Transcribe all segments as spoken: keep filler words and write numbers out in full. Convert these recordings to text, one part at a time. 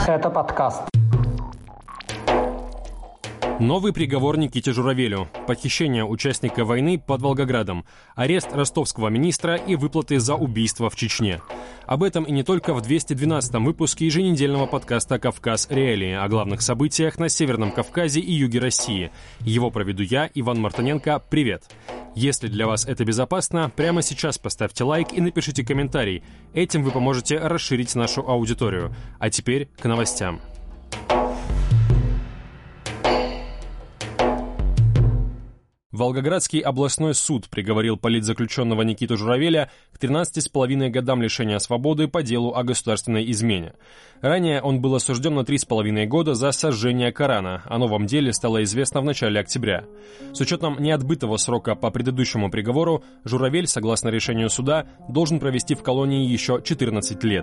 Это подкаст. Новый приговор Никите Журавелю. Похищение участника войны под Волгоградом. Арест ростовского министра и выплаты за убийство в Чечне. Об этом и не только в двести двенадцатом выпуске еженедельного подкаста «Кавказ. Реалии» о главных событиях на Северном Кавказе и юге России. Его проведу я, Иван Мартыненко. Привет! Если для вас это безопасно, прямо сейчас поставьте лайк и напишите комментарий. Этим вы поможете расширить нашу аудиторию. А теперь к новостям. Волгоградский областной суд приговорил политзаключенного Никиту Журавеля к тринадцати с половиной годам лишения свободы по делу о государственной измене. Ранее он был осужден на три с половиной года за сожжение Корана. О новом деле стало известно в начале октября. С учетом неотбытого срока по предыдущему приговору, Журавель, согласно решению суда, должен провести в колонии еще четырнадцать лет.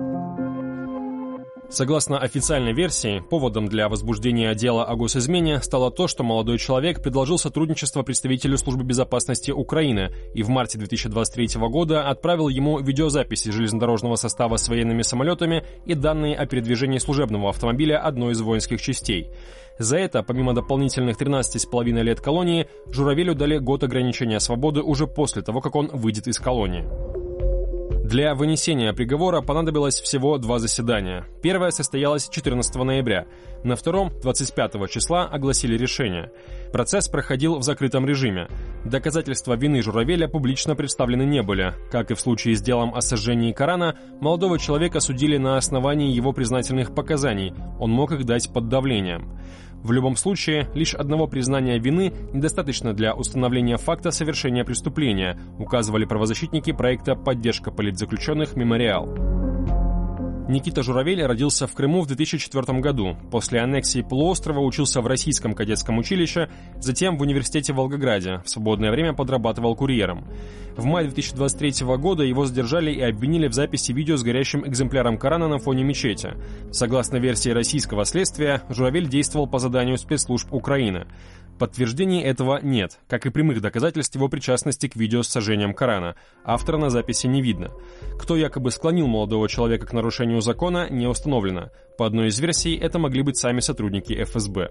Согласно официальной версии, поводом для возбуждения дела о госизмене стало то, что молодой человек предложил сотрудничество представителю Службы безопасности Украины и в марте две тысячи двадцать третьего года отправил ему видеозаписи железнодорожного состава с военными самолетами и данные о передвижении служебного автомобиля одной из воинских частей. За это, помимо дополнительных тринадцати с половиной лет колонии, Журавелю дали год ограничения свободы уже после того, как он выйдет из колонии. Для вынесения приговора понадобилось всего два заседания. Первое состоялось четырнадцатого ноября. На втором, двадцать пятого числа, огласили решение. Процесс проходил в закрытом режиме. Доказательства вины Журавеля публично представлены не были. Как и в случае с делом о сожжении Корана, молодого человека судили на основании его признательных показаний. Он мог их дать под давлением. В любом случае, лишь одного признания вины недостаточно для установления факта совершения преступления, указывали правозащитники проекта «Поддержка политзаключенных. Мемориал». Никита Журавель родился в Крыму в две тысячи четвёртом году. После аннексии полуострова учился в Российском кадетском училище, затем в университете в Волгограде. В свободное время подрабатывал курьером. В мае две тысячи двадцать третьего года его задержали и обвинили в записи видео с горящим экземпляром Корана на фоне мечети. Согласно версии российского следствия, Журавель действовал по заданию спецслужб Украины. Подтверждений этого нет, как и прямых доказательств его причастности к видео с сожжением Корана. Автора на записи не видно. Кто якобы склонил молодого человека к нарушению закона, не установлено. По одной из версий, это могли быть сами сотрудники эф эс бэ.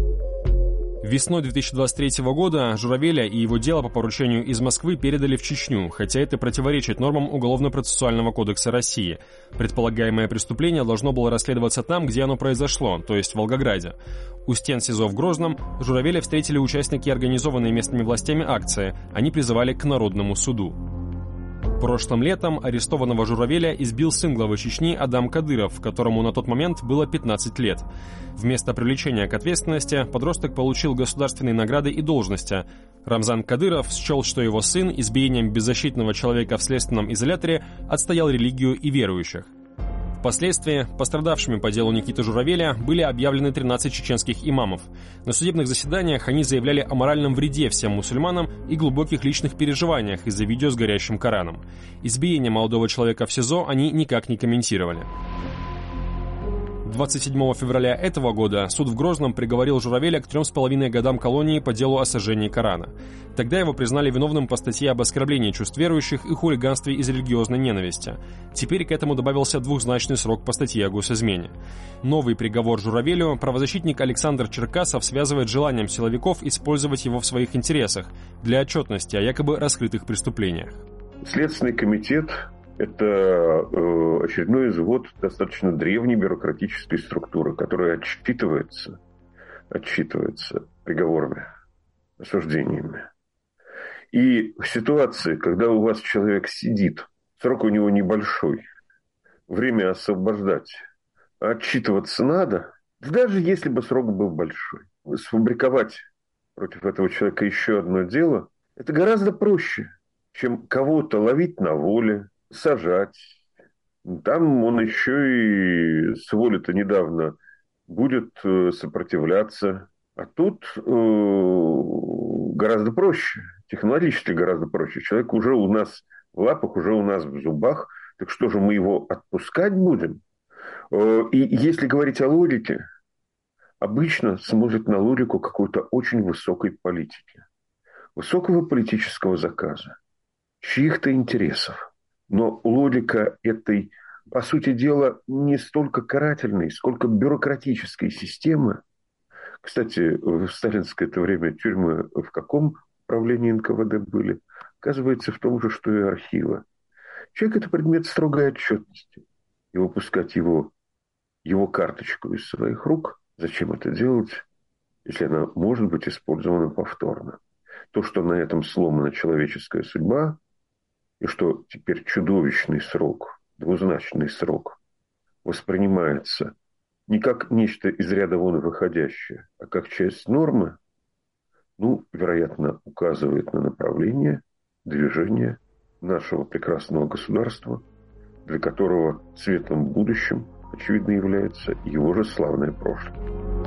Весной две тысячи двадцать третьего года Журавеля и его дело по поручению из Москвы передали в Чечню, хотя это противоречит нормам Уголовно-процессуального кодекса России. Предполагаемое преступление должно было расследоваться там, где оно произошло, то есть в Волгограде. У стен СИЗО в Грозном Журавеля встретили участники организованной местными властями акции. Они призывали к народному суду. Прошлым летом арестованного Журавеля избил сын главы Чечни Адам Кадыров, которому на тот момент было пятнадцать лет. Вместо привлечения к ответственности подросток получил государственные награды и должности. Рамзан Кадыров счел, что его сын избиением беззащитного человека в следственном изоляторе отстоял религию и верующих. Впоследствии пострадавшими по делу Никиты Журавеля были объявлены тринадцать чеченских имамов. На судебных заседаниях они заявляли о моральном вреде всем мусульманам и глубоких личных переживаниях из-за видео с горящим Кораном. Избиение молодого человека в СИЗО они никак не комментировали. двадцать седьмого февраля этого года суд в Грозном приговорил Журавеля к трем с половиной годам колонии по делу о сожжении Корана. Тогда его признали виновным по статье об оскорблении чувств верующих и хулиганстве из религиозной ненависти. Теперь к этому добавился двухзначный срок по статье о госизмене. Новый приговор Журавелю правозащитник Александр Черкасов связывает с желанием силовиков использовать его в своих интересах для отчетности о якобы раскрытых преступлениях. Следственный комитет – это э, очередной извод достаточно древней бюрократической структуры, которая отчитывается, отчитывается приговорами, осуждениями. И в ситуации, когда у вас человек сидит, срок у него небольшой, время освобождать, а отчитываться надо, даже если бы срок был большой. Сфабриковать против этого человека еще одно дело – это гораздо проще, чем кого-то ловить на воле, сажать. Там он еще и с воли-то недавно будет сопротивляться. А тут э, гораздо проще, технологически гораздо проще. Человек уже у нас в лапах, уже у нас в зубах. Так что же, мы его отпускать будем? Э, и если говорить о логике, обычно смотрят на логику какой-то очень высокой политики. Высокого политического заказа, чьих-то интересов. Но логика этой по сути дела, не столько карательной, сколько бюрократической системы. Кстати, в сталинское это время тюрьмы в каком управлении эн ка вэ дэ были? Оказывается, в том же, что и архивы. Человек – это предмет строгой отчетности. И выпускать его, его карточку из своих рук, зачем это делать, если она может быть использована повторно? То, что на этом сломана человеческая судьба, и что теперь чудовищный срок, двузначный срок, воспринимается не как нечто из ряда вон выходящее, а как часть нормы, ну, вероятно, указывает на направление движения нашего прекрасного государства, для которого светлым будущим, очевидно, является его же славное прошлое.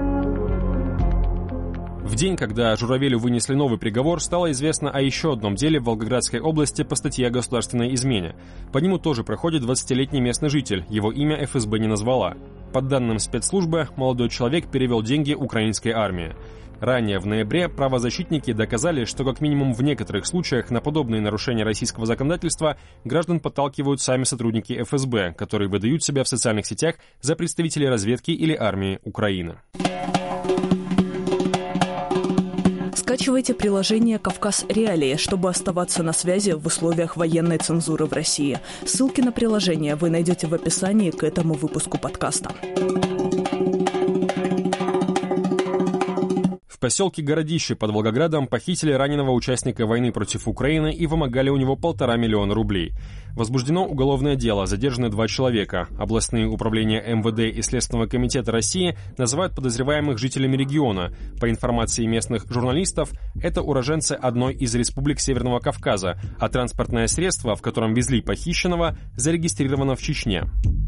В день, когда Журавелю вынесли новый приговор, стало известно о еще одном деле в Волгоградской области по статье о государственной измене. По нему тоже проходит двадцатилетний местный житель, его имя эф эс бэ не назвала. По данным спецслужбы, молодой человек перевел деньги украинской армии. Ранее, в ноябре, правозащитники доказали, что как минимум в некоторых случаях на подобные нарушения российского законодательства граждан подталкивают сами сотрудники эф эс бэ, которые выдают себя в социальных сетях за представителей разведки или армии Украины. Скачивайте приложение «Кавказ Реалии», чтобы оставаться на связи в условиях военной цензуры в России. Ссылки на приложение вы найдете в описании к этому выпуску подкаста. В поселке Городище под Волгоградом похитили раненого участника войны против Украины и вымогали у него полтора миллиона рублей. Возбуждено уголовное дело, задержаны два человека. Областные управления эм вэ дэ и Следственного комитета России называют подозреваемых жителями региона. По информации местных журналистов, это уроженцы одной из республик Северного Кавказа, а транспортное средство, в котором везли похищенного, зарегистрировано в Чечне.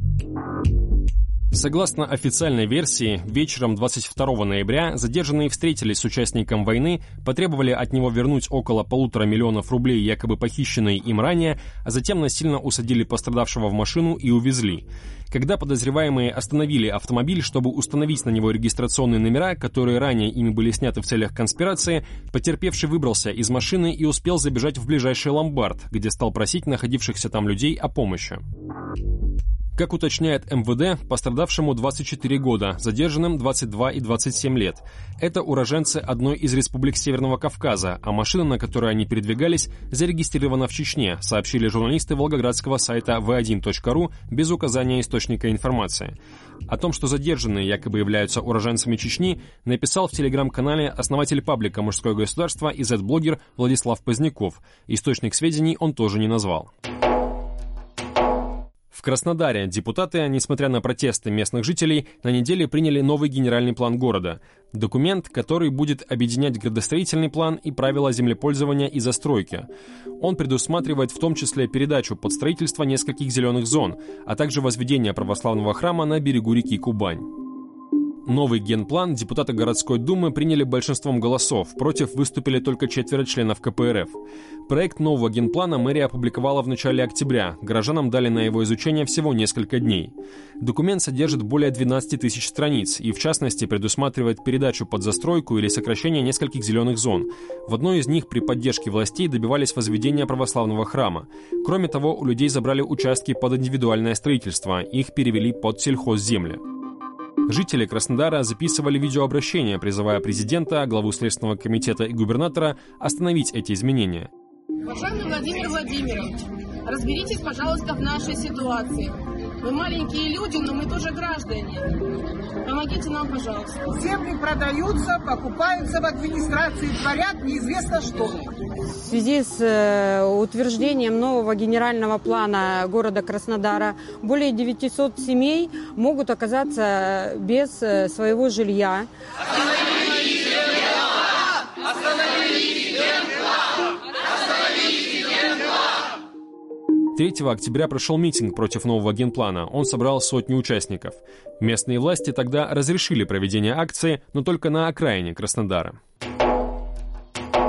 Согласно официальной версии, вечером двадцать второго ноября задержанные встретились с участником войны, потребовали от него вернуть около полутора миллионов рублей, якобы похищенные им ранее, а затем насильно усадили пострадавшего в машину и увезли. Когда подозреваемые остановили автомобиль, чтобы установить на него регистрационные номера, которые ранее ими были сняты в целях конспирации, потерпевший выбрался из машины и успел забежать в ближайший ломбард, где стал просить находившихся там людей о помощи. Как уточняет эм вэ дэ, пострадавшему двадцать четыре года, задержанным двадцать два и двадцать семь лет. Это уроженцы одной из республик Северного Кавказа, а машина, на которой они передвигались, зарегистрирована в Чечне, сообщили журналисты волгоградского сайта вэ один точка ру без указания источника информации. О том, что задержанные якобы являются уроженцами Чечни, написал в телеграм-канале основатель паблика «Мужское государство» и зет-блогер Владислав Поздняков. Источник сведений он тоже не назвал. В Краснодаре депутаты, несмотря на протесты местных жителей, на неделе приняли новый генеральный план города. Документ, который будет объединять градостроительный план и правила землепользования и застройки. Он предусматривает в том числе передачу под строительство нескольких зеленых зон, а также возведение православного храма на берегу реки Кубань. Новый генплан депутаты городской думы приняли большинством голосов, против выступили только четверо членов ка пэ эр эф. Проект нового генплана мэрия опубликовала в начале октября, горожанам дали на его изучение всего несколько дней. Документ содержит более двенадцати тысяч страниц и, в частности, предусматривает передачу под застройку или сокращение нескольких зеленых зон. В одной из них при поддержке властей добивались возведения православного храма. Кроме того, у людей забрали участки под индивидуальное строительство, их перевели под сельхозземли. Жители Краснодара записывали видеообращение, призывая президента, главу Следственного комитета и губернатора остановить эти изменения. Уважаемый Владимир Владимирович, разберитесь, пожалуйста, в нашей ситуации. Мы маленькие люди, но мы тоже граждане. Помогите нам, пожалуйста. Земли продаются, покупаются в администрации, творят неизвестно что. В связи с утверждением нового генерального плана города Краснодара более девятисот семей могут оказаться без своего жилья. Остановите генплан! Остановите генплан! Остановите генплан! третьего октября прошел митинг против нового генплана. Он собрал сотни участников. Местные власти тогда разрешили проведение акции, но только на окраине Краснодара.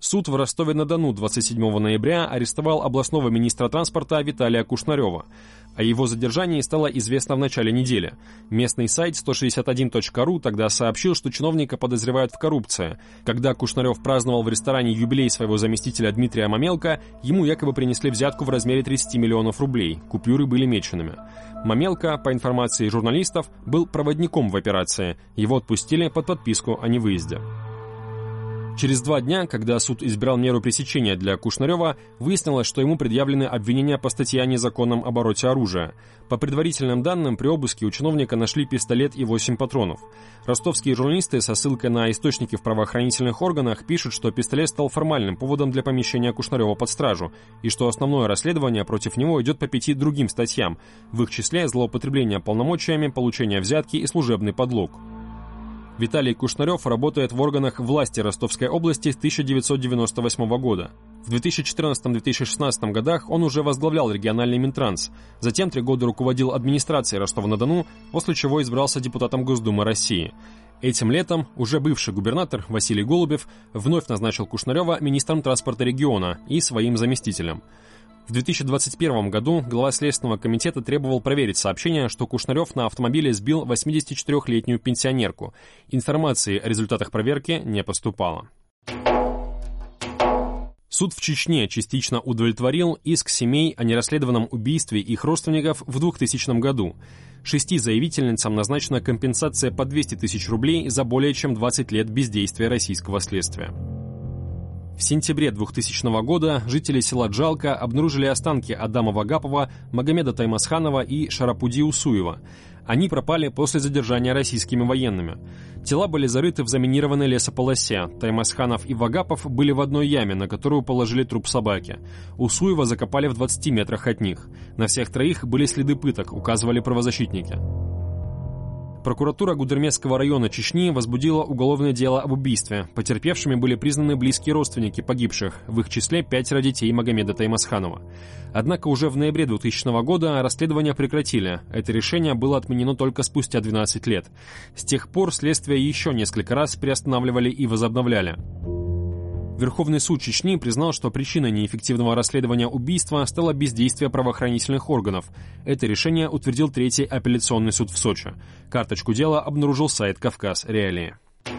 Суд в Ростове-на-Дону двадцать седьмого ноября арестовал областного министра транспорта Виталия Кушнарева. О его задержании стало известно в начале недели. Местный сайт сто шестьдесят один точка ру тогда сообщил, что чиновника подозревают в коррупции. Когда Кушнарев праздновал в ресторане юбилей своего заместителя Дмитрия Мамелко, ему якобы принесли взятку в размере тридцать миллионов рублей. Купюры были меченными. Мамелко, по информации журналистов, был проводником в операции. Его отпустили под подписку о невыезде. Через два дня, когда суд избирал меру пресечения для Кушнарева, выяснилось, что ему предъявлены обвинения по статье о незаконном обороте оружия. По предварительным данным, при обыске у чиновника нашли пистолет и восемь патронов. Ростовские журналисты со ссылкой на источники в правоохранительных органах пишут, что пистолет стал формальным поводом для помещения Кушнарева под стражу, и что основное расследование против него идет по пяти другим статьям, в их числе злоупотребление полномочиями, получение взятки и служебный подлог. Виталий Кушнарев работает в органах власти Ростовской области с тысяча девятьсот девяносто восьмого года. В две тысячи четырнадцатом — две тысячи шестнадцатом годах он уже возглавлял региональный Минтранс. Затем три года руководил администрацией Ростова-на-Дону, после чего избрался депутатом Госдумы России. Этим летом уже бывший губернатор Василий Голубев вновь назначил Кушнарева министром транспорта региона и своим заместителем. В две тысячи двадцать первом году глава Следственного комитета требовал проверить сообщение, что Кушнарев на автомобиле сбил восьмидесятичетырёхлетнюю пенсионерку. Информации о результатах проверки не поступало. Суд в Чечне частично удовлетворил иск семей о нерасследованном убийстве их родственников в двухтысячном году. Шести заявительницам назначена компенсация по двести тысяч рублей за более чем двадцать лет бездействия российского следствия. В сентябре двухтысячного года жители села Джалка обнаружили останки Адама Вагапова, Магомеда Таймасханова и Шарапуди Усуева. Они пропали после задержания российскими военными. Тела были зарыты в заминированной лесополосе. Таймасханов и Вагапов были в одной яме, на которую положили труп собаки. Усуева закопали в двадцати метрах от них. На всех троих были следы пыток, указывали правозащитники. Прокуратура Гудермесского района Чечни возбудила уголовное дело об убийстве. Потерпевшими были признаны близкие родственники погибших, в их числе пятеро детей Магомеда Таймасханова. Однако уже в ноябре двухтысячного года расследование прекратили. Это решение было отменено только спустя двенадцать лет. С тех пор следствие еще несколько раз приостанавливали и возобновляли. Верховный суд Чечни признал, что причиной неэффективного расследования убийства стало бездействие правоохранительных органов. Это решение утвердил Третий апелляционный суд в Сочи. Карточку дела обнаружил сайт «Кавказ Реалии».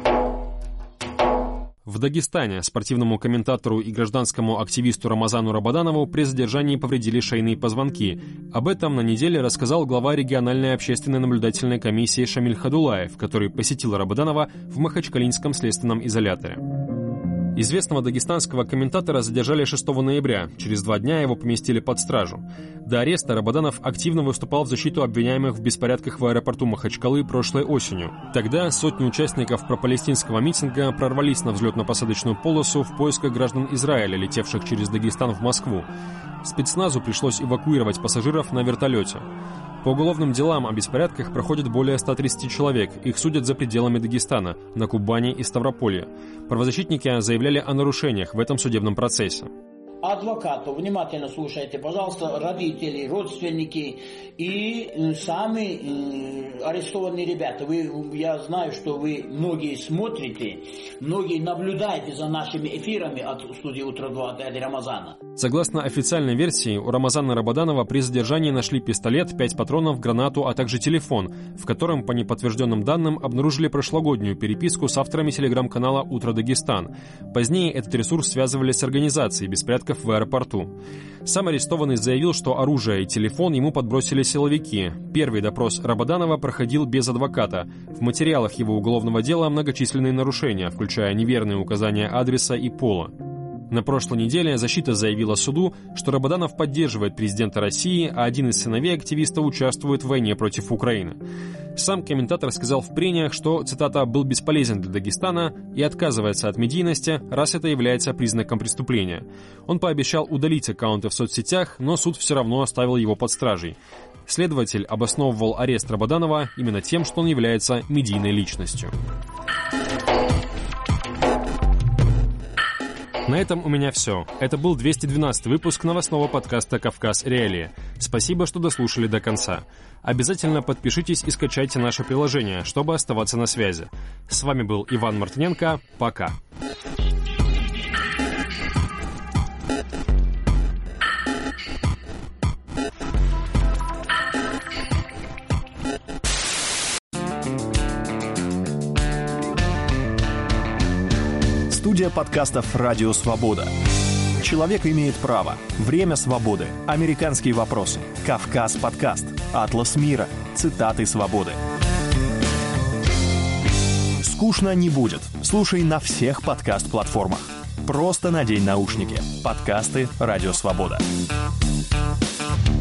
В Дагестане спортивному комментатору и гражданскому активисту Рамазану Рабаданову при задержании повредили шейные позвонки. Об этом на неделе рассказал глава региональной общественной наблюдательной комиссии Шамиль Хадулаев, который посетил Рабаданова в Махачкалинском следственном изоляторе. Известного дагестанского комментатора задержали шестого ноября. Через два дня его поместили под стражу. До ареста Рабаданов активно выступал в защиту обвиняемых в беспорядках в аэропорту Махачкалы прошлой осенью. Тогда сотни участников пропалестинского митинга прорвались на взлетно-посадочную полосу в поисках граждан Израиля, летевших через Дагестан в Москву. Спецназу пришлось эвакуировать пассажиров на вертолете. По уголовным делам о беспорядках проходит более ста тридцати человек. Их судят за пределами Дагестана, на Кубани и Ставрополье. Правозащитники заявляли о нарушениях в этом судебном процессе. Адвокату внимательно слушайте, пожалуйста, родители, родственники и сами арестованные ребята. Вы, я знаю, что вы многие смотрите, многие наблюдаете за нашими эфирами от студии «Утро-два» от Рамазана. Согласно официальной версии, у Рамазана Рабаданова при задержании нашли пистолет, пять патронов, гранату, а также телефон, в котором, по неподтвержденным данным, обнаружили прошлогоднюю переписку с авторами телеграм-канала «Утро Дагестан». Позднее этот ресурс связывали с организацией беспорядков в аэропорту. Сам арестованный заявил, что оружие и телефон ему подбросили силовики. Первый допрос Рабаданова проходил без адвоката. В материалах его уголовного дела многочисленные нарушения, включая неверные указания адреса и пола. На прошлой неделе защита заявила суду, что Рабаданов поддерживает президента России, а один из сыновей активиста участвует в войне против Украины. Сам комментатор сказал в прениях, что, цитата, «был бесполезен для Дагестана» и отказывается от медийности, раз это является признаком преступления. Он пообещал удалить аккаунты в соцсетях, но суд все равно оставил его под стражей. Следователь обосновывал арест Рабаданова именно тем, что он является медийной личностью. На этом у меня все. Это был двести двенадцатый выпуск новостного подкаста «Кавказ Реалии». Спасибо, что дослушали до конца. Обязательно подпишитесь и скачайте наше приложение, чтобы оставаться на связи. С вами был Иван Мартыненко. Пока. Студия подкастов «Радио Свобода». Человек имеет право. Время свободы. Американские вопросы. Кавказ подкаст. Атлас мира. Цитаты свободы. Скучно не будет. Слушай на всех подкаст-платформах. Просто надень наушники. Подкасты «Радио Свобода».